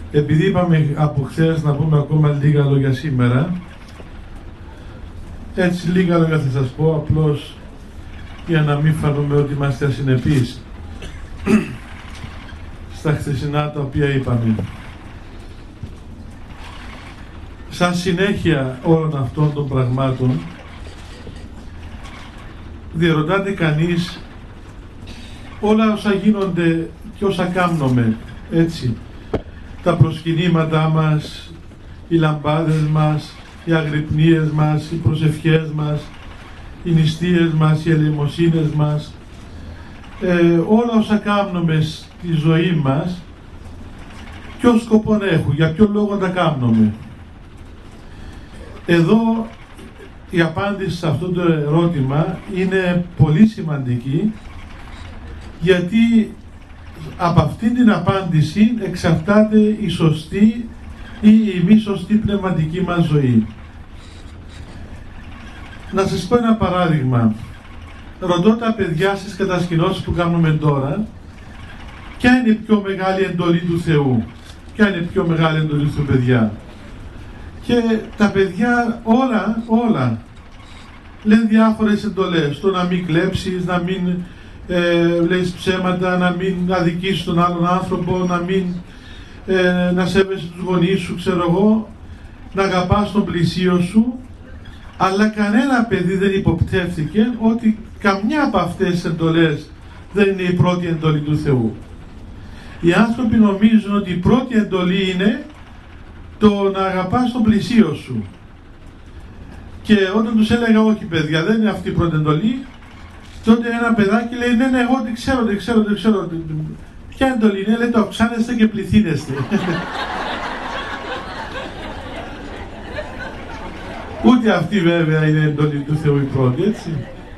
Επειδή είπαμε από χθες να πούμε ακόμα λίγα λόγια σήμερα, έτσι λίγα λόγια θα σας πω, απλώς για να μην φανούμε ότι είμαστε ασυνεπείς στα χθεσινά τα οποία είπαμε. Σαν συνέχεια όλων αυτών των πραγμάτων, διερωτάται κανείς όλα όσα γίνονται και όσα κάνουμε, έτσι, τα προσκυνήματά μας, οι λαμπάδες μας, οι αγρυπνίες μας, οι προσευχές μας, οι νηστείες μας, οι ελεημοσύνες μας, όλα όσα κάνουμε στη ζωή μας, ποιο σκοπό έχουν, για ποιο λόγο τα κάνουμε. Εδώ η απάντηση σε αυτό το ερώτημα είναι πολύ σημαντική, γιατί από αυτήν την απάντηση εξαρτάται η σωστή ή η μη σωστή πνευματική μας ζωή. Να σας πω ένα παράδειγμα. Ρωτώ τα παιδιά στις κατασκηνώσεις που κάνουμε τώρα, ποια είναι η πιο μεγάλη εντολή του Θεού, ποια είναι η πιο μεγάλη εντολή του παιδιά. Και τα παιδιά όλα λένε διάφορες εντολές. Το να μην κλέψεις, να μην λες ψέματα, να μην αδικήσεις τον άλλον άνθρωπο, να σέβεσαι τους γονείς σου, ξέρω εγώ, να αγαπάς τον πλησίο σου. Αλλά κανένα παιδί δεν υποπτεύθηκε ότι καμιά από αυτές τις εντολές δεν είναι η πρώτη εντολή του Θεού. Οι άνθρωποι νομίζουν ότι η πρώτη εντολή είναι το να αγαπάς τον πλησίο σου. Και όταν τους έλεγα όχι παιδιά, δεν είναι αυτή η πρώτη εντολή, τότε ένα παιδάκι λέει ναι, εγώ δεν ξέρω. Ποια εντολή είναι? Λέει το αυξάνεστε και πληθύνεστε. Ούτε αυτή βέβαια είναι η εντολή του Θεού η πρώτη, έτσι.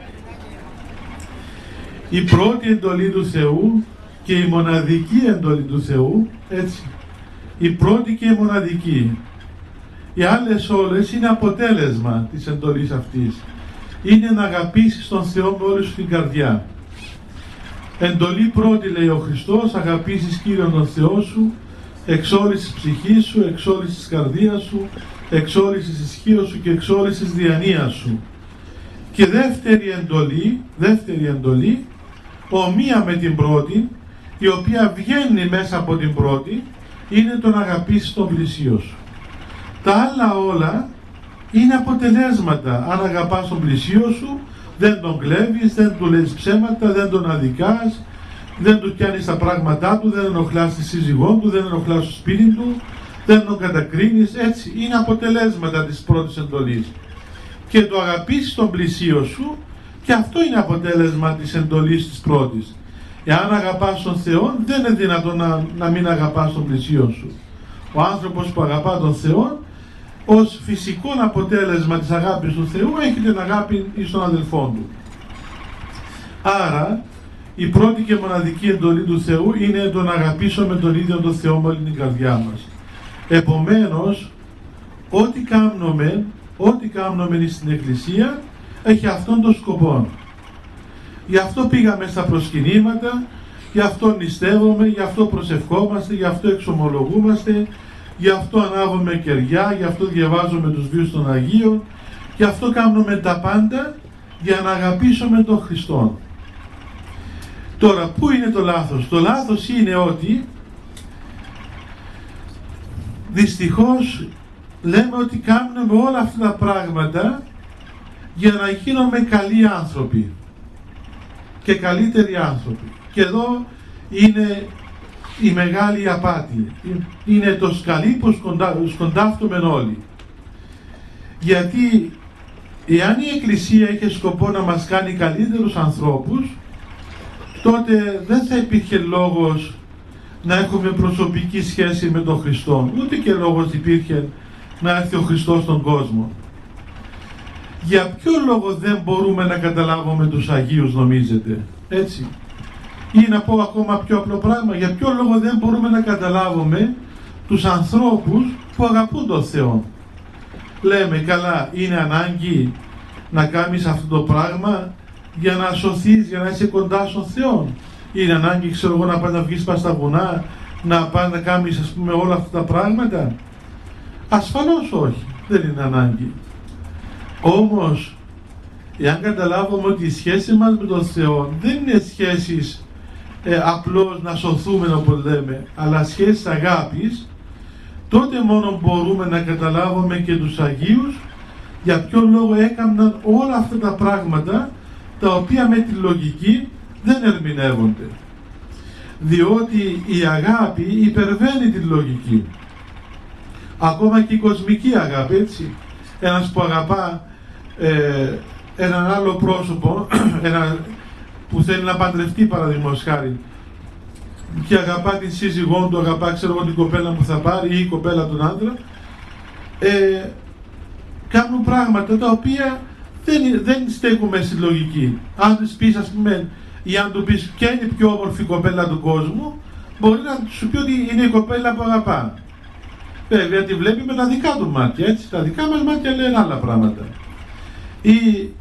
Η πρώτη εντολή του Θεού και η μοναδική εντολή του Θεού, έτσι. Η πρώτη και η μοναδική. Οι άλλες όλες είναι αποτέλεσμα της εντολής αυτής. Είναι να αγαπήσεις τον Θεό με όλη σου την καρδιά. Εντολή πρώτη, λέει ο Χριστός, αγαπήσεις Κύριον τον Θεό σου, εξ όλης της ψυχής σου, εξ όλης της καρδίας σου, εξ όλης της ισχύως σου και εξ όλης της διανοίας σου. Και δεύτερη εντολή, ομοία με την πρώτη, η οποία βγαίνει μέσα από την πρώτη, είναι το να αγαπήσεις τον πλησίο σου. Τα άλλα όλα είναι αποτελέσματα. Αν αγαπάς τον πλησίο σου, δεν τον κλέβεις, δεν του λες ψέματα, δεν τον αδικάς, δεν του πιάνεις τα πράγματά του, δεν ενοχλάς τη σύζυγό του, δεν ενοχλάς το σπίτι του, δεν τον κατακρίνεις, έτσι. Είναι αποτελέσματα της πρώτης εντολής. Και το αγαπήσεις τον πλησίο σου, και αυτό είναι αποτέλεσμα της εντολής της πρώτης. Εάν αγαπάς τον Θεό, δεν είναι δυνατόν να μην αγαπάς τον πλησίο σου. Ο άνθρωπος που αγαπά τον Θεό, ως φυσικό αποτέλεσμα της αγάπης του Θεού, έχει την αγάπη εις τον αδελφόν του. Άρα, η πρώτη και μοναδική εντολή του Θεού είναι το να αγαπήσουμε τον ίδιο τον Θεό με όλη την καρδιά μας. Επομένως, ό,τι κάνουμε στην Εκκλησία, έχει αυτόν τον σκοπό. Γι' αυτό πήγαμε στα προσκυνήματα, γι' αυτό νηστεύουμε, γι' αυτό προσευχόμαστε, γι' αυτό εξομολογούμαστε, γι' αυτό ανάβουμε κεριά, γι' αυτό διαβάζουμε τους βίους των Αγίων, γι' αυτό κάνουμε τα πάντα για να αγαπήσουμε τον Χριστό. Τώρα, πού είναι το λάθος? Το λάθος είναι ότι δυστυχώς λέμε ότι κάνουμε όλα αυτά τα πράγματα για να γίνουμε καλοί άνθρωποι και καλύτεροι άνθρωποι. Και εδώ είναι η μεγάλη απάτη. Είναι το σκαλί που σκοντάφτουμε όλοι. Γιατί εάν η Εκκλησία είχε σκοπό να μας κάνει καλύτερους ανθρώπους, τότε δεν θα υπήρχε λόγος να έχουμε προσωπική σχέση με τον Χριστό. Ούτε και λόγος υπήρχε να έρθει ο Χριστός στον κόσμο. Για ποιο λόγο δεν μπορούμε να καταλάβουμε τους Αγίους, νομίζετε? Έτσι. Ή να πω ακόμα πιο απλό πράγμα, για ποιο λόγο δεν μπορούμε να καταλάβουμε τους ανθρώπους που αγαπούν τον Θεό? Λέμε, καλά, είναι ανάγκη να κάνεις αυτό το πράγμα για να σωθείς, για να είσαι κοντά στον Θεό? Είναι ανάγκη, ξέρω εγώ, να πας να βγεις πας στα βουνά να πας να κάνεις, ας πούμε, όλα αυτά τα πράγματα? Ασφαλώς όχι, δεν είναι ανάγκη. Όμως, εάν καταλάβουμε ότι η σχέση μας με τον Θεό δεν είναι σχέσεις απλώς να σωθούμε, όπως λέμε, αλλά σχέσεις αγάπης, τότε μόνο μπορούμε να καταλάβουμε και τους Αγίους για ποιο λόγο έκαναν όλα αυτά τα πράγματα, τα οποία με τη λογική δεν ερμηνεύονται. Διότι η αγάπη υπερβαίνει τη λογική. Ακόμα και η κοσμική αγάπη, έτσι. Ένας που αγαπά έναν άλλο πρόσωπο, που θέλει να παντρευτεί, παραδείγματος χάρη, και αγαπά την σύζυγό του, αγαπά, ξέρω εγώ, την κοπέλα που θα πάρει ή η κοπέλα τον άντρα, κάνουν πράγματα τα οποία δεν στέκουμε στη λογική. Αν της πεις, ας πούμε, ή αν του πεις ποια είναι η πιο όμορφη κοπέλα του κόσμου, μπορεί να σου πει ότι είναι η κοπέλα που αγαπά. Βέβαια τη βλέπει με τα δικά του μάτια, έτσι. Τα δικά μας μάτια λένε άλλα πράγματα. Ή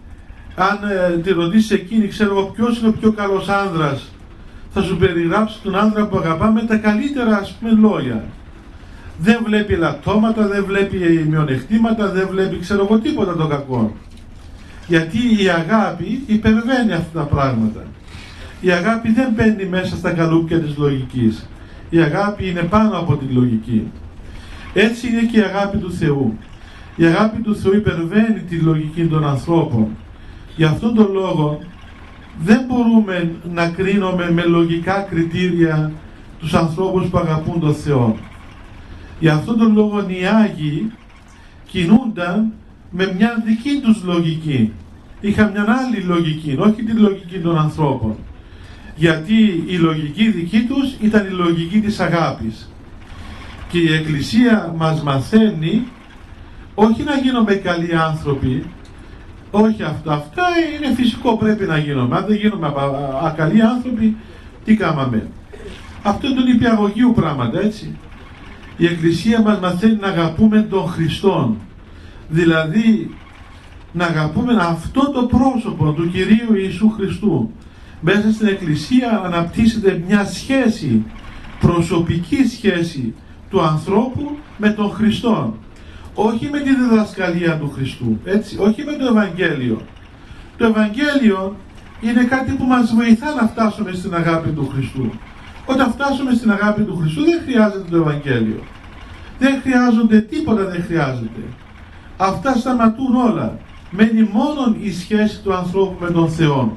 αν τη ρωτήσεις εκείνη, ξέρω εγώ, ποιος είναι ο πιο καλός άνδρας, θα σου περιγράψει τον άνδρα που αγαπά με τα καλύτερα, ας πούμε, λόγια. Δεν βλέπει ελαττώματα, δεν βλέπει μειονεκτήματα, δεν βλέπει, ξέρω εγώ, τίποτα το κακό. Γιατί η αγάπη υπερβαίνει αυτά τα πράγματα. Η αγάπη δεν μπαίνει μέσα στα καλούπια της λογικής. Η αγάπη είναι πάνω από τη λογική. Έτσι είναι και η αγάπη του Θεού. Η αγάπη του Θεού υπερβαίνει τη λογική των ανθρώπων. Γι' αυτόν τον λόγο δεν μπορούμε να κρίνουμε με λογικά κριτήρια τους ανθρώπους που αγαπούν τον Θεό. Γι' αυτόν τον λόγο οι Άγιοι κινούνταν με μια δική τους λογική. Είχαν μια άλλη λογική, όχι τη λογική των ανθρώπων. Γιατί η λογική δική τους ήταν η λογική της αγάπης. Και η Εκκλησία μας μαθαίνει όχι να γίνουμε καλοί άνθρωποι, όχι αυτά είναι φυσικό, πρέπει να γίνουμε. Αν δεν γίνουμε ακαλοί άνθρωποι, τι κάμαμε? Αυτό είναι τον υπηαγωγείο πράγματα, έτσι. Η Εκκλησία μας μαθαίνει να αγαπούμε τον Χριστόν. Δηλαδή, να αγαπούμε αυτό το πρόσωπο του Κυρίου Ιησού Χριστού. Μέσα στην Εκκλησία αναπτύσσεται μια σχέση, προσωπική σχέση του ανθρώπου με τον Χριστό. Όχι με τη διδασκαλία του Χριστού, έτσι, όχι με το Ευαγγέλιο. Το Ευαγγέλιο είναι κάτι που μας βοηθά να φτάσουμε στην αγάπη του Χριστού. Όταν φτάσουμε στην αγάπη του Χριστού δεν χρειάζεται το Ευαγγέλιο. Δεν χρειάζονται τίποτα, δεν χρειάζεται. Αυτά σταματούν όλα. Μένει μόνο η σχέση του ανθρώπου με τον Θεό.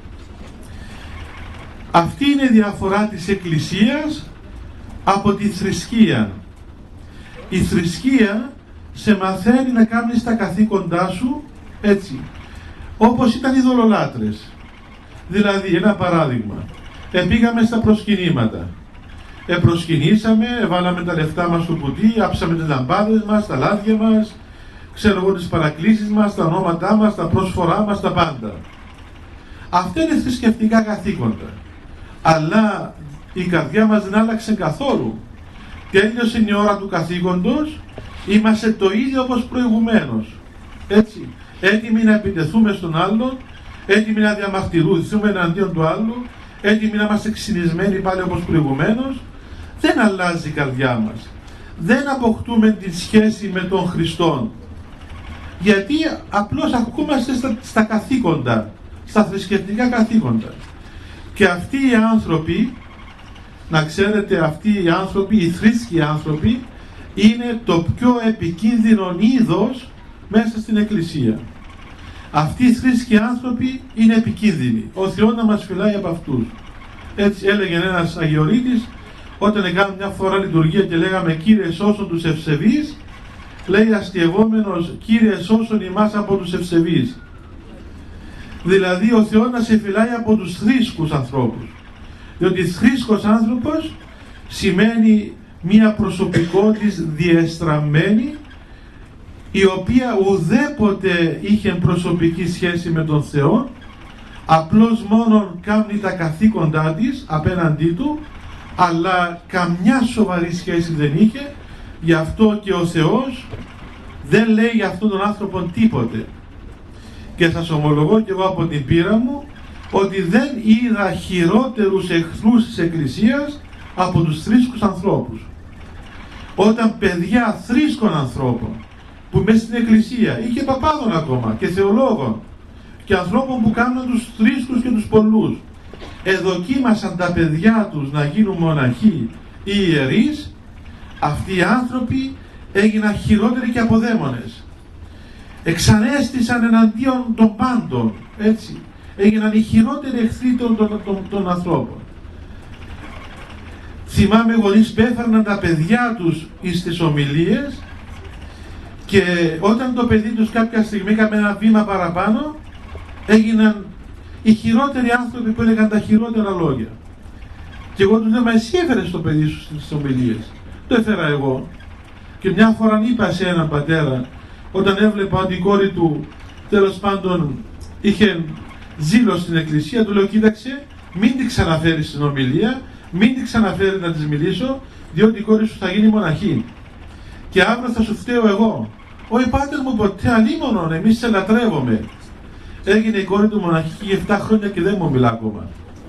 Αυτή είναι η διαφορά της Εκκλησίας από τη θρησκεία. Η θρησκεία σε μαθαίνει να κάνεις τα καθήκοντά σου, έτσι, όπως ήταν οι δολολάτρες. Δηλαδή, ένα παράδειγμα, πήγαμε στα προσκυνήματα, προσκυνήσαμε, βάλαμε τα λεφτά μας στο κουτί, άψαμε τις λαμπάδες μας, τα λάδια μας, ξέρω εγώ, τις παρακλήσεις μας, τα ονόματά μας, τα πρόσφορά μας, τα πάντα. Αυτά είναι θρησκευτικά καθήκοντα. Αλλά η καρδιά μας δεν άλλαξε καθόλου. Τέλειωσε η ώρα του καθήκοντος, είμαστε το ίδιο όπως προηγουμένως. Έτσι, έτοιμοι να επιτεθούμε στον άλλον, έτοιμοι να διαμαρτυρηθούμε εναντίον του άλλου, έτοιμοι να είμαστε ξυνισμένοι πάλι όπως προηγουμένως. Δεν αλλάζει η καρδιά μας. Δεν αποκτούμε τη σχέση με τον Χριστόν. Γιατί απλώς ακούμαστε στα καθήκοντα, στα θρησκευτικά καθήκοντα. Και αυτοί οι άνθρωποι, να ξέρετε, αυτοί οι άνθρωποι, οι θρήσκοι άνθρωποι, είναι το πιο επικίνδυνο είδος μέσα στην Εκκλησία. Αυτοί οι θρήσκοι άνθρωποι είναι επικίνδυνοι. Ο Θεός να μας φυλάει από αυτούς. Έτσι έλεγε ένας Αγιορείτης, όταν έκαναμε μια φορά λειτουργία και λέγαμε «Κύριε σώσον τους ευσεβείς», λέει αστειευόμενος «Κύριε σώσον ημάς από τους ευσεβείς». Δηλαδή ο Θεός να σε φυλάει από τους θρήσκους ανθρώπους. Διότι θρήσκος άνθρωπος σημαίνει μια προσωπικότητα διεστραμμένη, η οποία ουδέποτε είχε προσωπική σχέση με τον Θεό, απλώς μόνο κάνει τα καθήκοντά της απέναντί του, αλλά καμιά σοβαρή σχέση δεν είχε. Γι' αυτό και ο Θεός δεν λέει για αυτόν τον άνθρωπο τίποτε. Και σας ομολογώ και εγώ από την πείρα μου ότι δεν είδα χειρότερους εχθρούς της Εκκλησίας από τους θρήσκους ανθρώπους. Όταν παιδιά θρήσκων ανθρώπων που μέσα στην εκκλησία ή και παπάδων ακόμα και θεολόγων και ανθρώπων που κάνουν τους θρήσκους και τους πολλούς εδοκίμασαν τα παιδιά τους να γίνουν μοναχοί ή ιερείς, αυτοί οι άνθρωποι έγιναν χειρότεροι και από δαίμονες. Εξανέστησαν εναντίον των πάντων, έτσι. Έγιναν οι χειρότεροι εχθροί των ανθρώπων. Θυμάμαι γονείς που έφερναν τα παιδιά τους στις ομιλίες και όταν το παιδί τους κάποια στιγμή έκαμε ένα βήμα παραπάνω, έγιναν οι χειρότεροι άνθρωποι που έλεγαν τα χειρότερα λόγια. Και εγώ τους λέω, μα εσύ έφερες το παιδί σου στις ομιλίες. Το έφερα εγώ. Και μια φορά είπα σε έναν πατέρα, όταν έβλεπα ότι η κόρη του τέλος πάντων είχε ζήλο στην εκκλησία, του λέω, κοίταξε, μην την ξαναφέρεις στην ομιλία, μην την ξαναφέρεις να της μιλήσω, διότι η κόρη σου θα γίνει μοναχή. Και αύριο θα σου φταίω εγώ. Όχι πάτερ μου, ποτέ αλίμονον, εμείς σε λατρεύομαι. Έγινε η κόρη του μοναχή και 7 χρόνια και δεν μου μιλά ακόμα.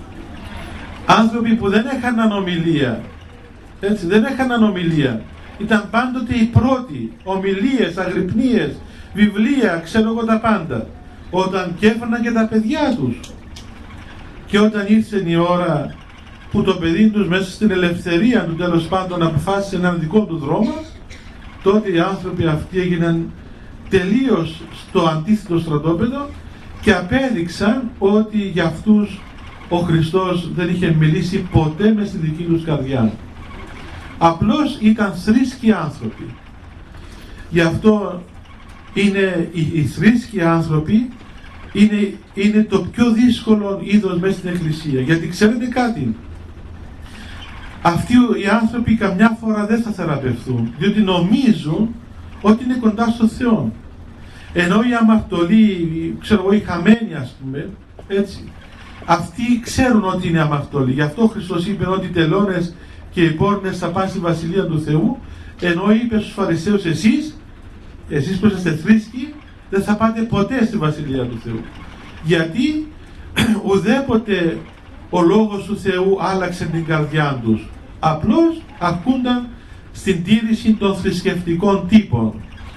Άνθρωποι που δεν έχαναν ομιλία, έτσι, δεν έχαναν ομιλία. Ήταν πάντοτε οι πρώτοι, ομιλίες, αγρυπνίες, βιβλία, ξέρω εγώ τα πάντα. Όταν και έφερναν και τα παιδιά τους. Και όταν ήρθε η ώρα που το παιδί τους μέσα στην ελευθερία του τέλος πάντων αποφάσισε έναν δικό του δρόμο, τότε οι άνθρωποι αυτοί έγιναν τελείως στο αντίθετο στρατόπεδο και απέδειξαν ότι για αυτούς ο Χριστός δεν είχε μιλήσει ποτέ μες στη δική τους καρδιά. Απλώς ήταν θρήσκοι άνθρωποι. Γι' αυτό είναι οι θρήσκοι άνθρωποι είναι το πιο δύσκολο είδος μέσα στην Εκκλησία. Γιατί ξέρετε κάτι, αυτοί οι άνθρωποι καμιά φορά δεν θα θεραπευθούν, διότι νομίζουν ότι είναι κοντά στο Θεό. Ενώ οι αμαρτωλοί, ξέρω εγώ, οι χαμένοι ας πούμε, έτσι, αυτοί ξέρουν ότι είναι αμαρτωλοί. Γι' αυτό ο Χριστός είπε ότι οι τελώνες και οι πόρνες θα πάνε στη Βασιλεία του Θεού, ενώ είπε στους Φαρισαίους, εσείς που είστε θρήσκοι, δεν θα πάτε ποτέ στη Βασιλεία του Θεού. Γιατί ουδέποτε ο λόγος του Θεού άλλαξε την καρδιά τους. Απλώς αρκούνταν στην τήρηση των θρησκευτικών τύπων.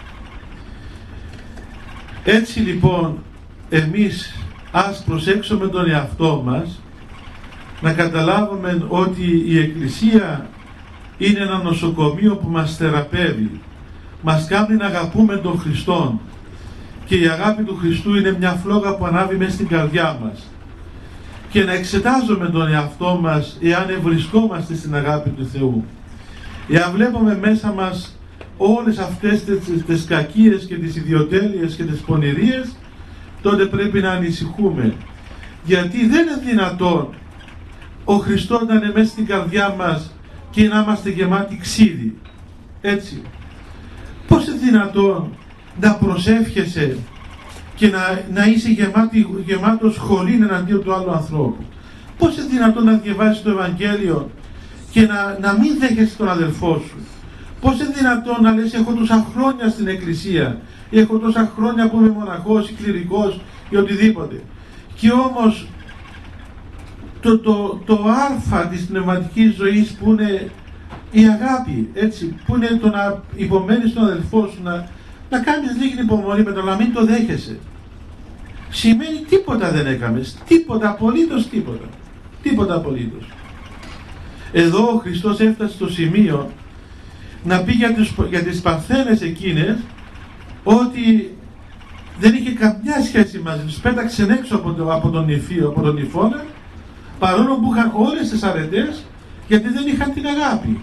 Έτσι λοιπόν εμείς ας προσέξουμε τον εαυτό μας, να καταλάβουμε ότι η Εκκλησία είναι ένα νοσοκομείο που μας θεραπεύει, μας κάνει να αγαπούμε τον Χριστόν, και η αγάπη του Χριστού είναι μια φλόγα που ανάβει μέσα στην καρδιά μας, και να εξετάζουμε τον εαυτό μας εάν ευρισκόμαστε στην αγάπη του Θεού. Εάν βλέπουμε μέσα μας όλες αυτές τις κακίες και τις ιδιοτέλειες και τις πονηρίες, τότε πρέπει να ανησυχούμε, γιατί δεν είναι δυνατόν ο Χριστός να είναι μέσα στην καρδιά μας και να είμαστε γεμάτοι ξύδι. Έτσι. Πώς είναι δυνατόν να προσεύχεσαι και να είσαι γεμάτος χολήν εναντίον του άλλου ανθρώπου? Πώς είναι δυνατόν να διαβάζεις το Ευαγγέλιο και να μην δέχεσαι τον αδελφό σου? Πώς είναι δυνατόν να λες, έχω τόσα χρόνια στην Εκκλησία, έχω τόσα χρόνια που είμαι μοναχός ή κληρικός ή οτιδήποτε, και όμως το α της πνευματικής ζωής που είναι η αγάπη, έτσι, που είναι το να υπομένεις τον αδελφό σου, να κάνεις λίγη υπομονή με το να μην το δέχεσαι, σημαίνει τίποτα δεν έκαμες, τίποτα, απολύτως τίποτα, τίποτα απολύτως. Εδώ ο Χριστός έφτασε στο σημείο να πει για τις παρθένες εκείνες ότι δεν είχε καμιά σχέση μαζί τους, πέταξε έξω από τον υφώνα, παρόλο που είχαν όλες τις αρετές, γιατί δεν είχαν την αγάπη.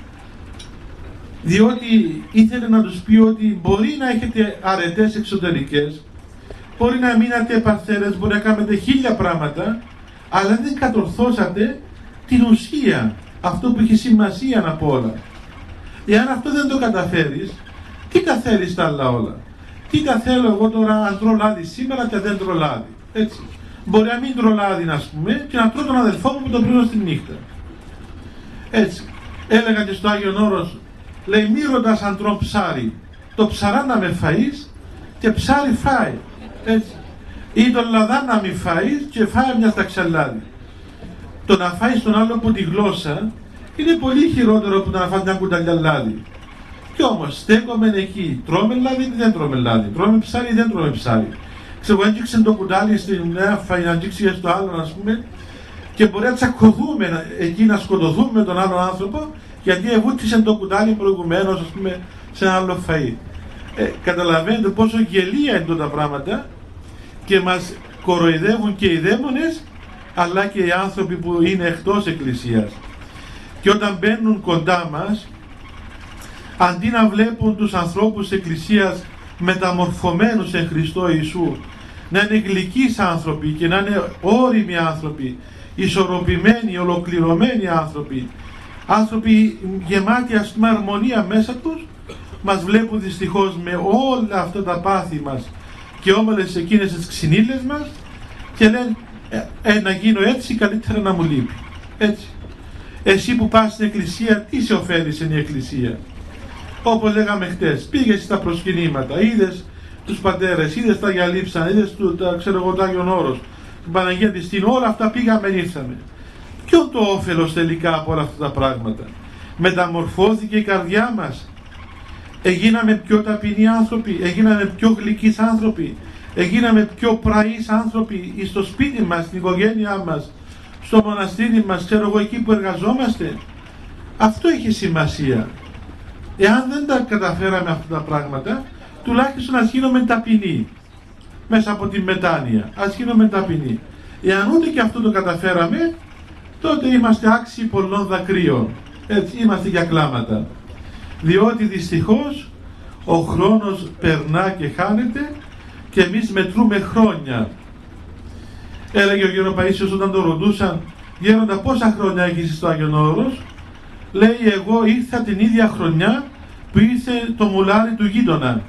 Διότι ήθελε να τους πει ότι μπορεί να έχετε αρετές εξωτερικές, μπορεί να μείνατε παρθένες, μπορεί να κάνετε 1000 πράγματα, αλλά δεν κατορθώσατε την ουσία, αυτό που έχει σημασία απ' όλα. Εάν αυτό δεν το καταφέρεις, τι τα θέλεις τα άλλα όλα? Τι τα θέλω εγώ τώρα αν τρώω λάδι σήμερα και δεν τρώω λάδι? Έτσι. Μπορεί να μην τρώω λάδι, ας πούμε, και να τρώω τον αδελφό μου που τον πλήρω στη νύχτα. Έτσι. Έλεγα και στο Άγιον Όρος, λέει, μη ρωτάς αν τρώω ψάρι. Το ψαρά να με φαείς και ψάρι φάει. Έτσι. Ή τον λαδά να μην φάεις και φάει μια σταξελάδι. Το να φάεις τον άλλο από τη γλώσσα Είναι πολύ χειρότερο που να φας μια κουταλιά λάδι. Κι όμως στέκομαι εκεί, τρώμε λάδι ή δεν τρώμε λάδι, τρώμε ψάρι ή δεν τρώμε ψάρι. Ξέρω, έγκυξε το κουτάλι στην μια φάει να αγγίξει στο άλλον, ας πούμε, και μπορεί να τσακωθούμε εκεί, να σκοτωθούμε με τον άλλον άνθρωπο, γιατί εβούτησε το κουτάλι προηγουμένως, ας πούμε, σε ένα άλλο φαΐ. Καταλαβαίνετε πόσο γελία είναι τα πράγματα και μας κοροϊδεύουν και οι δαίμονες, αλλά και οι άνθρωποι που είναι εκτός Εκκλησίας. Και όταν μπαίνουν κοντά μας, αντί να βλέπουν τους ανθρώπους της Εκκλησίας μεταμορφωμένους εν Χριστώ Ιησού, να είναι γλυκείς άνθρωποι και να είναι όριμοι άνθρωποι, ισορροπημένοι, ολοκληρωμένοι άνθρωποι γεμάτοι, ας πούμε, αρμονία μέσα τους, μας βλέπουν δυστυχώς με όλα αυτά τα πάθη μας και όλες εκείνες τις ξυνήλες μας και λένε να γίνω έτσι, καλύτερα να μου λείπει. Έτσι. Εσύ που πας στην Εκκλησία, τι σε ωφέλησε η Εκκλησία? Όπως λέγαμε χτες, πήγες στα προσκυνήματα, είδες τους πατέρες, είδες τα Αγία Λείψανα, είδες το Άγιον Όρος, την Παναγία της Τίνου, όλα αυτά πήγαμε, ήρθαμε. Ποιο το όφελος τελικά από όλα αυτά τα πράγματα? Μεταμορφώθηκε η καρδιά μας, έγιναμε πιο ταπεινοί άνθρωποι, έγιναμε πιο γλυκείς άνθρωποι, έγιναμε πιο πραείς άνθρωποι στο σπίτι μας, στην οικογένειά μας, στο μοναστήρι μας, ξέρω εγώ, εκεί που εργαζόμαστε. Αυτό έχει σημασία. Εάν δεν τα καταφέραμε αυτά τα πράγματα, τουλάχιστον ας γίνουμε ταπεινοί μέσα από τη μετάνοια, ας γίνουμε ταπεινοί. Εάν ούτε και αυτό το καταφέραμε, τότε είμαστε άξιοι πολλών δακρύων. Έτσι, είμαστε για κλάματα. Διότι δυστυχώς ο χρόνος περνά και χάνεται και εμείς μετρούμε χρόνια. Έλεγε ο Γέρον Παΐσιος όταν το ρωτούσαν, Γέροντα, πόσα χρόνια έχεις στο Άγιον Όρος? Λέει, εγώ ήρθα την ίδια χρονιά που ήρθε το μουλάρι του γείτονα.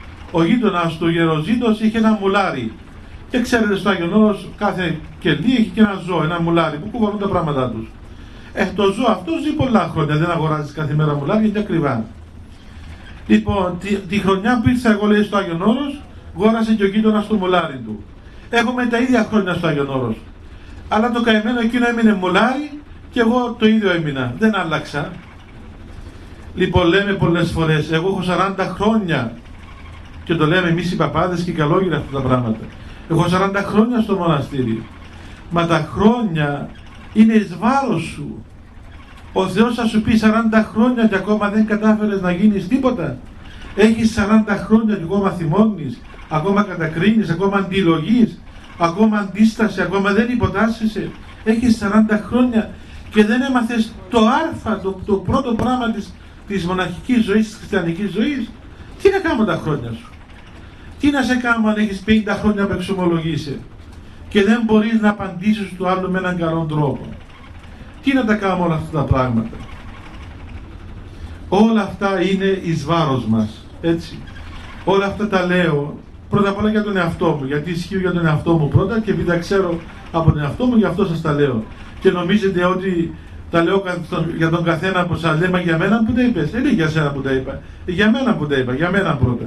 Ο γείτονας του Γεροζήτος είχε ένα μουλάρι. Και ξέρετε, στο Άγιον Όρος κάθε κελί έχει και ένα ζώο, ένα μουλάρι που κουβαλούν τα πράγματά τους. Το ζώο αυτό ζει πολλά χρόνια, δεν αγοράζεις κάθε μέρα μουλάρι, είναι ακριβά. Λοιπόν, τη χρονιά που ήρθα εγώ, λέει, στο Άγιον Όρος, γόρασε και ο γείτονας το μουλάρι του. Έχουμε τα ίδια χρόνια στο Άγιον Όρος. Αλλά το καημένο εκείνο έμεινε μουλάρι και εγώ το ίδιο έμεινα. Δεν άλλαξα. Λοιπόν, λέμε πολλές φορές, εγώ έχω 40 χρόνια και το λέμε εμείς οι παπάδες και οι καλόγυροι αυτά τα πράγματα. Έχω 40 χρόνια στο μοναστήρι. Μα τα χρόνια είναι εις βάρος σου. Ο Θεός θα σου πει 40 χρόνια και ακόμα δεν κατάφερες να γίνεις τίποτα. Έχεις 40 χρόνια και ακόμα θυμώνεις, ακόμα κατακρίνεις, ακόμα αντιλογείς, ακόμα αντίσταση, ακόμα δεν υποτάσσεσαι. Έχεις 40 χρόνια και δεν έμαθες το άρφα, το πρώτο πράγμα της μοναχικής ζωής, της χριστιανικής ζωής. Τι να κάνω τα χρόνια σου? Τι να σε κάνω αν έχεις 50 χρόνια που εξομολογείσαι και δεν μπορείς να απαντήσεις του άλλου με έναν καλό τρόπο? Τι να τα κάνουμε όλα αυτά τα πράγματα? Όλα αυτά είναι εις βάρος μας, έτσι. Όλα αυτά τα λέω πρώτα απ' όλα για τον εαυτό μου, γιατί ισχύω για τον εαυτό μου πρώτα και επειδή τα ξέρω από τον εαυτό μου, γι' αυτό σας τα λέω. Και νομίζετε ότι τα λέω για τον καθένα που σας λέμε, για μένα που τα είπες? Δεν είναι για σένα που τα είπα, για μένα που τα είπα, για μένα πρώτα.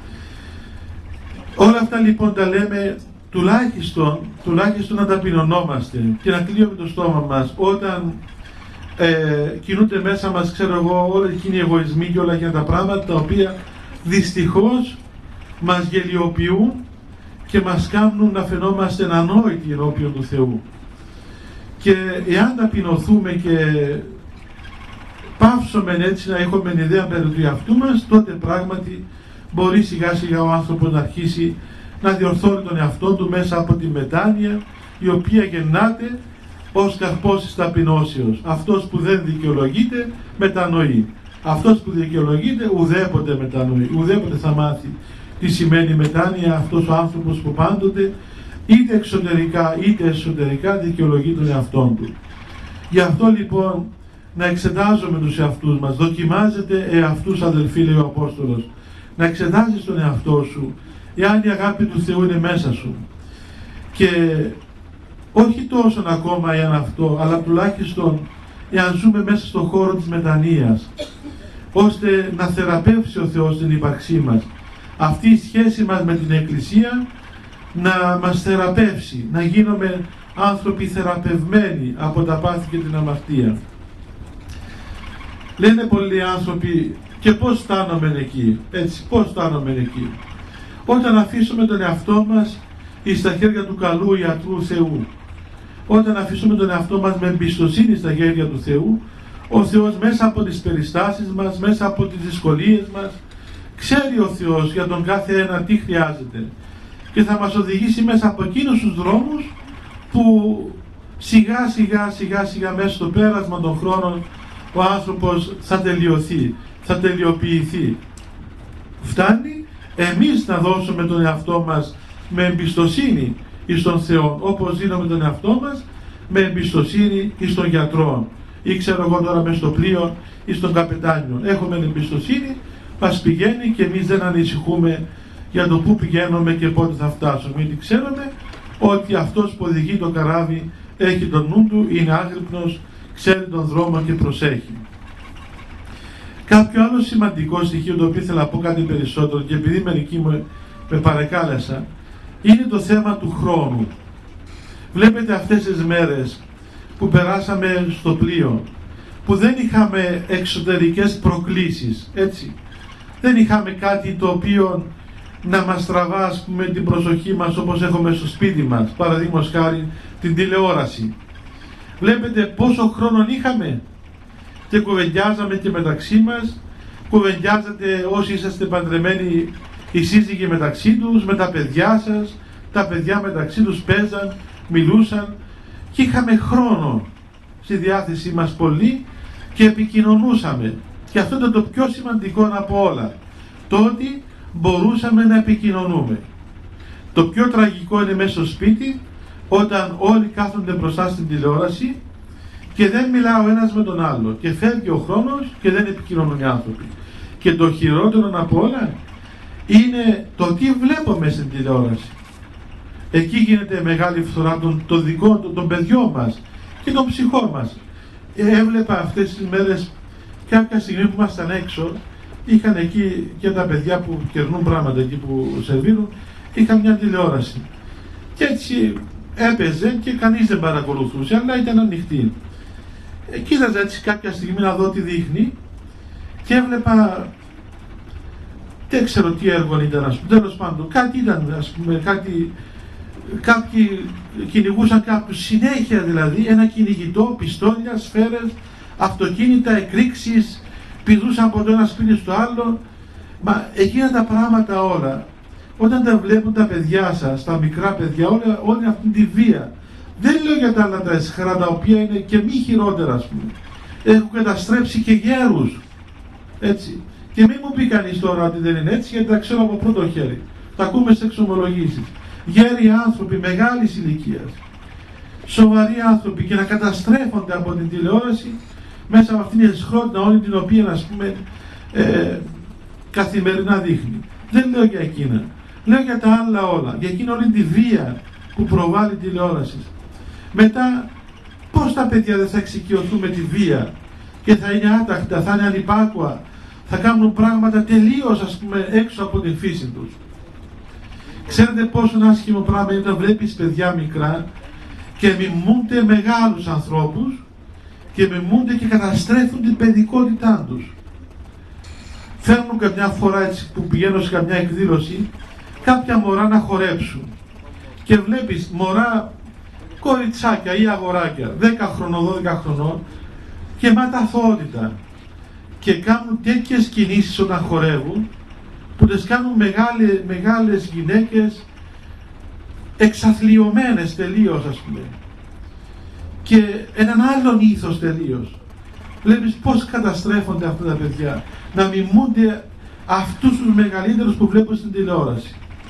Όλα αυτά λοιπόν τα λέμε τουλάχιστον να ταπεινωνόμαστε και να κλείουμε το στόμα μας όταν κινούνται μέσα μας, ξέρω εγώ, όλα εκείνοι οι εγωισμοί και όλα εκείνα τα πράγματα τα οποία δυστυχώς μας γελιοποιούν και μας κάνουν να φαινόμαστε ανόητοι ενώπιον του Θεού. Και εάν ταπεινωθούμε και πάυσουμε έτσι να έχουμε ιδέα περί του εαυτού μας, τότε πράγματι μπορεί σιγά σιγά ο άνθρωπος να αρχίσει να διορθώνει τον εαυτό του μέσα από τη μετάνοια, η οποία γεννάται ως καρπός της ταπεινώσεως. Αυτός που δεν δικαιολογείται μετανοεί. Αυτός που δικαιολογείται ουδέποτε μετανοεί, ουδέποτε θα μάθει τι σημαίνει μετάνοια αυτός ο άνθρωπος που πάντοτε είτε εξωτερικά είτε εσωτερικά δικαιολογεί τον εαυτόν του. Γι' αυτό λοιπόν να εξετάζουμε τους εαυτούς μας. Δοκιμάζετε εαυτούς, αδελφοί, λέει ο Απόστολος. Να εξετάζεις τον εαυτό σου, εάν η αγάπη του Θεού είναι μέσα σου. Και όχι τόσο ακόμα εάν αυτό, αλλά τουλάχιστον εάν ζούμε μέσα στον χώρο της μετανοίας, ώστε να θεραπεύσει ο Θεός την ύπαρξή μας. Αυτή η σχέση μας με την Εκκλησία να μας θεραπεύσει, να γίνουμε άνθρωποι θεραπευμένοι από τα πάθη και την αμαρτία. Λένε πολλοί άνθρωποι, και πώς φτάνομαι εκεί, έτσι, πώς φτάνομαι εκεί? Όταν αφήσουμε τον εαυτό μας στα χέρια του καλού ιατρού Θεού, όταν αφήσουμε τον εαυτό μας με εμπιστοσύνη στα χέρια του Θεού, ο Θεός μέσα από τις περιστάσεις μας, μέσα από τις δυσκολίες μας, ξέρει ο Θεός για τον κάθε ένα τι χρειάζεται και θα μας οδηγήσει μέσα από εκείνους τους δρόμους που σιγά σιγά μέσα στο πέρασμα των χρόνων ο άνθρωπος θα τελειωθεί, θα τελειοποιηθεί. Φτάνει εμείς να δώσουμε τον εαυτό μας με εμπιστοσύνη εις τον Θεό, όπως δίνουμε τον εαυτό μας με εμπιστοσύνη εις τον γιατρό, ή ξέρω εγώ τώρα μες στο πλοίο ή στον καπετάνιο. Έχουμε εμπιστοσύνη, μας πηγαίνει και εμείς δεν ανησυχούμε για το πού πηγαίνουμε και πότε θα φτάσουμε, γιατί ξέρουμε ότι αυτός που οδηγεί το καράβι έχει τον νου του, είναι άγρυπνος, ξέρει τον δρόμο και προσέχει. Κάποιο άλλο σημαντικό στοιχείο το οποίο ήθελα να πω κάτι περισσότερο, και επειδή μερικοί με παρεκάλεσαν, είναι το θέμα του χρόνου. Βλέπετε αυτές τις μέρες που περάσαμε στο πλοίο, που δεν είχαμε εξωτερικές προκλήσεις, έτσι. Δεν είχαμε κάτι το οποίο να μας τραβά, ας πούμε, την προσοχή μας όπως έχουμε στο σπίτι μας, παραδείγματος χάρη την τηλεόραση. Βλέπετε πόσο χρόνο είχαμε και κουβεντιάζαμε και μεταξύ μας, κουβεντιάζατε όσοι είσαστε παντρεμένοι οι σύζυγοι μεταξύ τους, με τα παιδιά σας, τα παιδιά μεταξύ τους παίζαν, μιλούσαν και είχαμε χρόνο στη διάθεσή μας πολύ και επικοινωνούσαμε. Και αυτό ήταν το πιο σημαντικό από όλα, το ότι μπορούσαμε να επικοινωνούμε. Το πιο τραγικό είναι μέσα στο σπίτι, όταν όλοι κάθονται μπροστά στην τηλεόραση και δεν μιλά ο ένας με τον άλλο και φεύγει ο χρόνος και δεν επικοινωνούν οι άνθρωποι. Και το χειρότερο από όλα είναι το τι βλέπουμε στην τηλεόραση. Εκεί γίνεται μεγάλη φθορά των παιδιών μας και των ψυχών μας. Έβλεπα αυτές τις μέρες, κάποια στιγμή που ήμασταν έξω, είχαν εκεί και τα παιδιά που κερνούν πράγματα εκεί που σερβίρουν, είχαν μια τηλεόραση. Και έτσι έπαιζε και κανείς δεν παρακολουθούσε, αλλά ήταν ανοιχτή. Κοίταζα έτσι κάποια στιγμή να δω τι δείχνει και έβλεπα, δεν ξέρω τι έργο ήταν, ας πούμε, τέλος πάντων, κάτι ήταν, ας πούμε, κάποιοι κυνηγούσαν κάποιους, συνέχεια δηλαδή, ένα κυνηγητό, πιστόλια, σφαίρες, αυτοκίνητα, εκρήξεις, πηδούσαν από το ένα σπίτι στο άλλο. Μα εκείνα τα πράγματα όλα, όταν τα βλέπουν τα παιδιά σας, τα μικρά παιδιά, όλη αυτή τη βία, δεν λέω για τα άλλα τα αισχρά, τα οποία είναι και μη χειρότερα, ας πούμε, έχουν καταστρέψει και γέρους, έτσι. Και μην μου πει κανείς τώρα ότι δεν είναι έτσι, γιατί τα ξέρω από πρώτο χέρι, τα ακούμε σε εξομολογήσεις. Γέροι άνθρωποι μεγάλης ηλικίας, σοβαροί άνθρωποι, και να καταστρέφονται από την τηλεόραση μέσα από αυτήν την αισχρότητα όλη την οποία, ας πούμε, καθημερινά δείχνει. Δεν λέω για εκείνα, λέω για τα άλλα όλα, για εκείνη όλη τη βία που προβάλλει η τηλεόραση. Μετά πώς τα παιδιά δεν θα εξοικειωθούν με τη βία και θα είναι άτακτα, θα είναι ανυπάκουα, θα κάνουν πράγματα τελείως, ας πούμε, έξω από την φύση τους. Ξέρετε πόσο άσχημο πράγμα είναι όταν βλέπεις παιδιά μικρά και μιμούνται μεγάλους ανθρώπους και μιμούνται και καταστρέφουν την παιδικότητά τους. Φέρνουν καμιά φορά, έτσι, που πηγαίνω σε καμιά εκδήλωση, κάποια μωρά να χορέψουν και βλέπεις μωρά, κοριτσάκια ή αγοράκια 10 χρονών, 12 χρονών, και ματαθότητα, και κάνουν τέτοιες κινήσεις όταν χορεύουν που τις κάνουν μεγάλες γυναίκες εξαθλιωμένες τελείως, ας πούμε, και έναν άλλον ήθος τελείως. Βλέπεις πώς καταστρέφονται αυτά τα παιδιά, να μιμούνται αυτούς τους μεγαλύτερους που βλέπουν στην τηλεόραση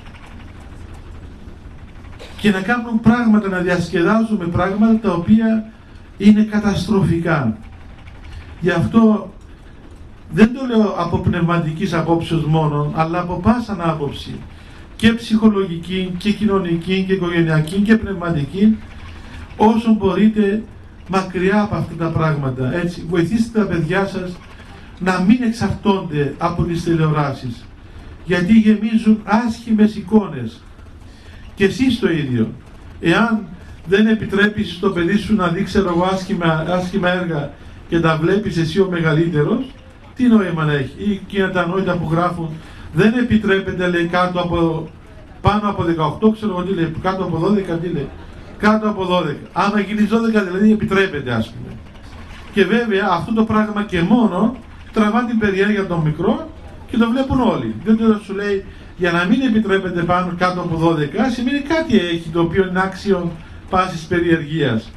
και να κάνουν πράγματα, να διασκεδάζουν με πράγματα τα οποία είναι καταστροφικά. Γι' αυτό δεν το λέω από πνευματικής απόψεως μόνο, αλλά από πάσαν άποψη, και ψυχολογική και κοινωνική και οικογενειακή και πνευματική, όσο μπορείτε μακριά από αυτά τα πράγματα, έτσι. Βοηθήστε τα παιδιά σας να μην εξαρτώνται από τις τηλεοράσεις, γιατί γεμίζουν άσχημες εικόνες. Και εσείς το ίδιο, εάν δεν επιτρέπεις στο παιδί σου να δει, ξέρω εγώ, άσχημα έργα και τα βλέπεις εσύ ο μεγαλύτερος, τι νόημα έχει? Ή εκείνα τα νόητα που γράφουν, δεν επιτρέπεται, λέει, πάνω από 18, ξέρω εγώ τι λέει, κάτω από 12, τι λέει, κάτω από 12. Άμα γίνεις 12 δηλαδή επιτρέπεται, ας πούμε. Και βέβαια αυτό το πράγμα και μόνο τραβά την περιέργεια των μικρών και το βλέπουν όλοι. Διότι όταν σου λέει για να μην επιτρέπεται πάνω κάτω από 12, σημαίνει κάτι έχει το οποίο είναι άξιο πάσης περιεργίας.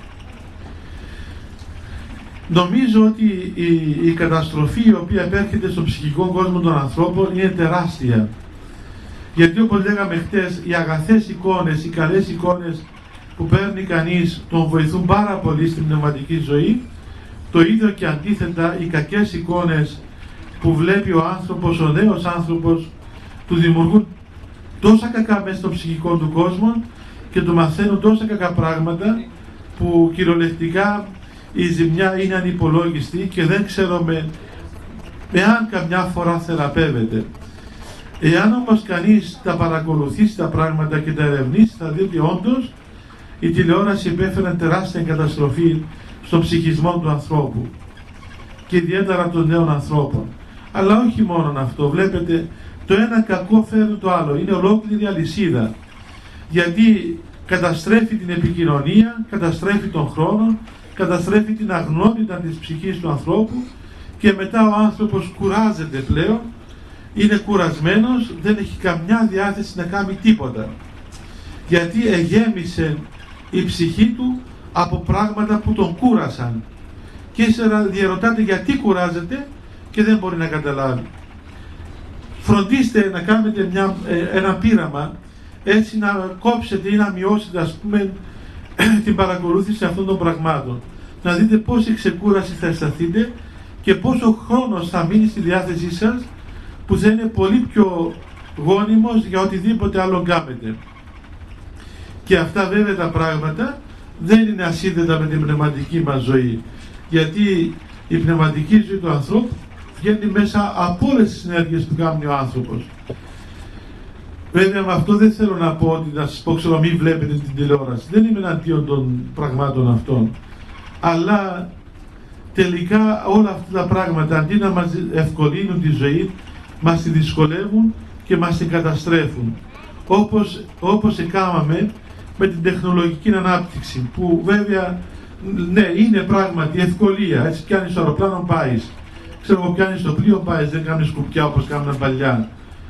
Νομίζω ότι η καταστροφή η οποία επέρχεται στον ψυχικό κόσμο των ανθρώπων είναι τεράστια. Γιατί όπως λέγαμε χτες, οι αγαθές εικόνες, οι καλές εικόνες που παίρνει κανείς τον βοηθούν πάρα πολύ στην πνευματική ζωή. Το ίδιο και αντίθετα, οι κακές εικόνες που βλέπει ο άνθρωπος, ο νέος άνθρωπος, του δημιουργούν τόσα κακά μέσα στο ψυχικό του κόσμο και του μαθαίνουν τόσα κακά πράγματα που κυριολεκτικά η ζημιά είναι ανυπολόγιστη και δεν ξέρουμε εάν καμιά φορά θεραπεύεται. Εάν όμως κανείς τα παρακολουθήσει τα πράγματα και τα ερευνήσει, θα δει ότι όντως η τηλεόραση επέφερε τεράστια καταστροφή στον ψυχισμό του ανθρώπου και ιδιαίτερα των νέων ανθρώπων. Αλλά όχι μόνο αυτό, βλέπετε, το ένα κακό φέρνει το άλλο, είναι ολόκληρη αλυσίδα, γιατί καταστρέφει την επικοινωνία, καταστρέφει τον χρόνο, καταστρέφει την αγνότητα της ψυχής του ανθρώπου και μετά ο άνθρωπος κουράζεται πλέον, είναι κουρασμένος, δεν έχει καμιά διάθεση να κάνει τίποτα, γιατί εγέμισε η ψυχή του από πράγματα που τον κούρασαν και ύστερα διαρωτάται γιατί κουράζεται και δεν μπορεί να καταλάβει. Φροντίστε να κάνετε ένα πείραμα, έτσι να κόψετε ή να μειώσετε, ας πούμε, την παρακολούθηση αυτών των πραγμάτων, να δείτε πόση ξεκούραση θα αισθανθείτε και πόσο χρόνος θα μείνει στη διάθεσή σας, που θα είναι πολύ πιο γόνιμος για οτιδήποτε άλλο κάνετε. Και αυτά βέβαια τα πράγματα δεν είναι ασύνδετα με την πνευματική μας ζωή, γιατί η πνευματική ζωή του ανθρώπου βγαίνει μέσα από όλες τις συνέργειες που κάνει ο άνθρωπος. Βέβαια με αυτό δεν θέλω να πω ότι να σας πω, ξέρω, μην βλέπετε την τηλεόραση, δεν είμαι εναντίον των πραγμάτων αυτών, αλλά τελικά όλα αυτά τα πράγματα αντί να μας ευκολύνουν τη ζωή, μας τη δυσκολεύουν και μας την καταστρέφουν, όπως έκαναμε με την τεχνολογική ανάπτυξη, που βέβαια ναι, είναι πράγματι ευκολία, έτσι, πιάνεις το αεροπλάνο, πάεις, ξέρω εγώ, πιάνεις το πλοίο, πάεις, δεν κάνεις κουπιά όπως κάνουμε παλιά,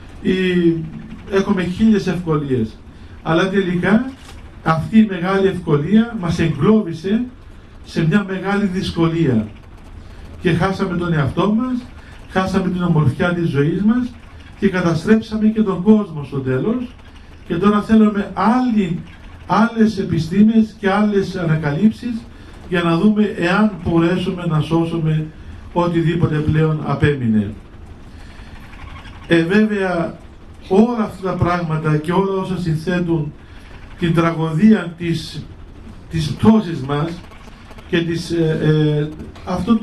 έχουμε χίλιες ευκολίες, αλλά τελικά αυτή η μεγάλη ευκολία μας εγκλώβησε σε μια μεγάλη δυσκολία και χάσαμε τον εαυτό μας, χάσαμε την ομορφιά της ζωής μας και καταστρέψαμε και τον κόσμο στο τέλος, και τώρα θέλουμε άλλες επιστήμες και άλλες ανακαλύψεις για να δούμε εάν μπορέσουμε να σώσουμε οτιδήποτε πλέον απέμεινε. Βέβαια όλα αυτά τα πράγματα και όλα όσα συνθέτουν την τραγωδία της πτώσης μας και αυτό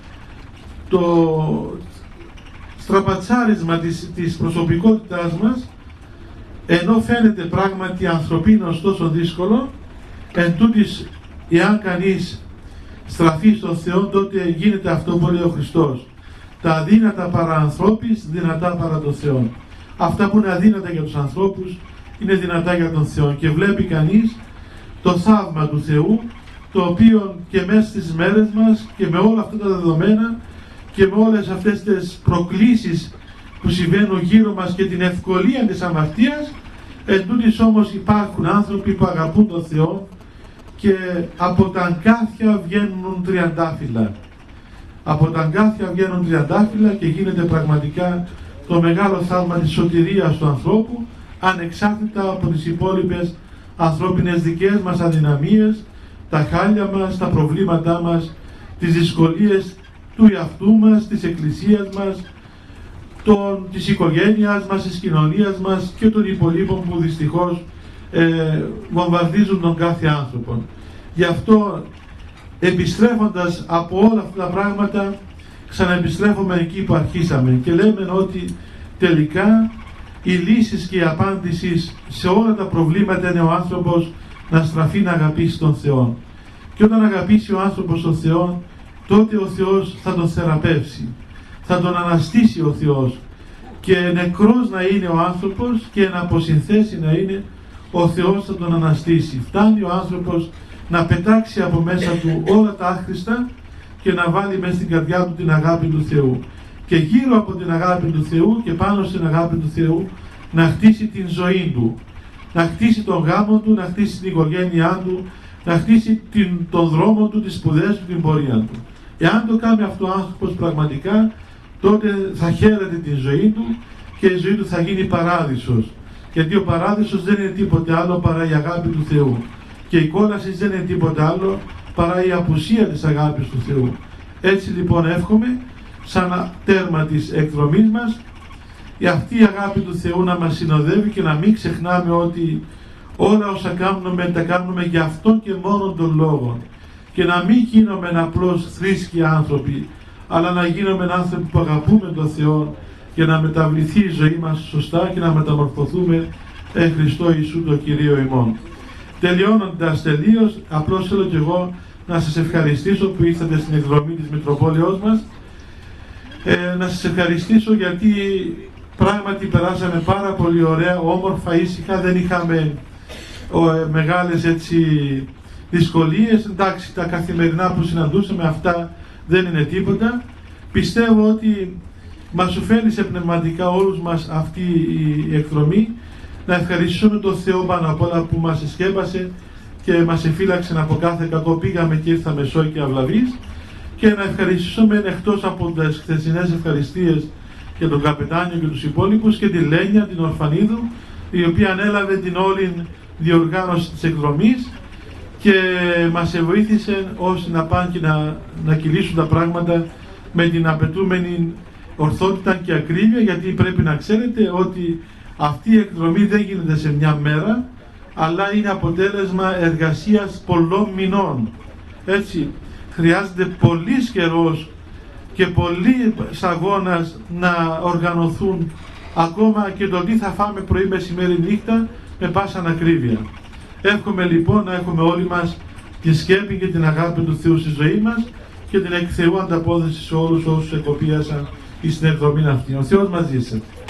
το στραπατσάρισμα της προσωπικότητάς μας, ενώ φαίνεται πράγματι ανθρωπίνος τόσο δύσκολο, εν τούτης, εάν κανείς στραφεί στον Θεό, τότε γίνεται αυτό που λέει ο Χριστός: τα αδύνατα παρά ανθρώπης, δυνατά παρά τον Θεό. Αυτά που είναι αδύνατα για τους ανθρώπους είναι δυνατά για τον Θεό, και βλέπει κανείς το θαύμα του Θεού, το οποίο και μέσα στις μέρες μας και με όλα αυτά τα δεδομένα και με όλες αυτές τις προκλήσεις που συμβαίνουν γύρω μας και την ευκολία της αμαρτίας, εν τούτοις όμως υπάρχουν άνθρωποι που αγαπούν τον Θεό και από τα αγκάθια βγαίνουν τριαντάφυλλα. Από τα αγκάθια βγαίνουν τριαντάφυλλα και γίνεται πραγματικά το μεγάλο θαύμα της σωτηρίας του ανθρώπου, ανεξάρτητα από τις υπόλοιπες ανθρώπινες δικές μας αδυναμίες, τα χάλια μας, τα προβλήματά μας, τις δυσκολίες του εαυτού μας, της εκκλησίας μας, της οικογένειας μας, της κοινωνίας μας και των υπολείπων που δυστυχώς βομβαρδίζουν τον κάθε άνθρωπο. Γι' αυτό, επιστρέφοντας από όλα αυτά τα πράγματα, ξαναεπιστρέφουμε εκεί που αρχίσαμε και λέμε ότι τελικά η λύση και η απάντηση σε όλα τα προβλήματα είναι ο άνθρωπος να στραφεί να αγαπήσει τον Θεό. Και όταν αγαπήσει ο άνθρωπος τον Θεό, τότε ο Θεός θα τον θεραπεύσει, θα τον αναστήσει ο Θεός, και νεκρός να είναι ο άνθρωπος και να αποσυνθέσει να είναι, ο Θεός θα τον αναστήσει. Φτάνει ο άνθρωπος να πετάξει από μέσα του όλα τα άχρηστα και να βάλει μέσα στην καρδιά του την αγάπη του Θεού, και γύρω από την αγάπη του Θεού και πάνω στην αγάπη του Θεού να χτίσει την ζωή του, να χτίσει τον γάμο του, να χτίσει την οικογένειά του, να χτίσει τον δρόμο του, τις σπουδές του, την πορεία του. Εάν το κάνει αυτό ο άνθρωπος πραγματικά, τότε θα χαίρεται την ζωή του και η ζωή του θα γίνει παράδεισος. Γιατί ο παράδεισος δεν είναι τίποτε άλλο παρά η αγάπη του Θεού. Και η κόλαση δεν είναι τίποτε άλλο παρά η απουσία της αγάπης του Θεού. Έτσι λοιπόν εύχομαι, σαν τέρμα της εκδρομής μας, αυτή η αγάπη του Θεού να μας συνοδεύει και να μην ξεχνάμε ότι όλα όσα κάνουμε τα κάνουμε για αυτόν και μόνον τον λόγο. Και να μην γίνουμε απλώς θρήσκοι άνθρωποι, αλλά να γίνουμε άνθρωποι που αγαπούμε τον Θεό και να μεταβληθεί η ζωή μας σωστά και να μεταμορφωθούμε εν Χριστώ Ιησού το Κυρίο ημών. Τελειώνοντας τελείως, απλώς θέλω και εγώ να σας ευχαριστήσω που ήρθατε στην εκδρομή της Μητροπόλεως μας. Να σας ευχαριστήσω γιατί πράγματι περάσαμε πάρα πολύ ωραία, όμορφα, ήσυχα, δεν είχαμε μεγάλες δυσκολίες. Εντάξει, τα καθημερινά που συναντούσαμε αυτά δεν είναι τίποτα. Πιστεύω ότι μας ωφέλησε πνευματικά όλους μας αυτή η εκδρομή. Να ευχαριστούμε τον Θεό πάνω απ' όλα που μας εσκέπασε και μας εφύλαξε από κάθε κακό. Πήγαμε και ήρθαμε σώοι και αυλαβείς. Και να ευχαριστήσουμε εκτός από τις χθεσινές ευχαριστίες και τον καπετάνιο και τους υπόλοιπους και τη Λένια, την Ορφανίδου, η οποία ανέλαβε την όλη διοργάνωση της εκδρομής και μας βοήθησε ώστε να πάνε και να κυλήσουν τα πράγματα με την απαιτούμενη ορθότητα και ακρίβεια, γιατί πρέπει να ξέρετε ότι αυτή η εκδρομή δεν γίνεται σε μια μέρα, αλλά είναι αποτέλεσμα εργασίας πολλών μηνών. Έτσι, χρειάζεται πολύς καιρός και πολύ αγώνας να οργανωθούν ακόμα και το τι θα φάμε πρωί, μεσημέρι, νύχτα με πάσα ακρίβεια. Εύχομαι λοιπόν να έχουμε όλοι μας τη σκέπη και την αγάπη του Θεού στη ζωή μας και την εκ Θεού ανταπόδοση σε όλους όσους εκοπίασαν στην εκδρομή αυτή. Ο Θεός μαζί σας.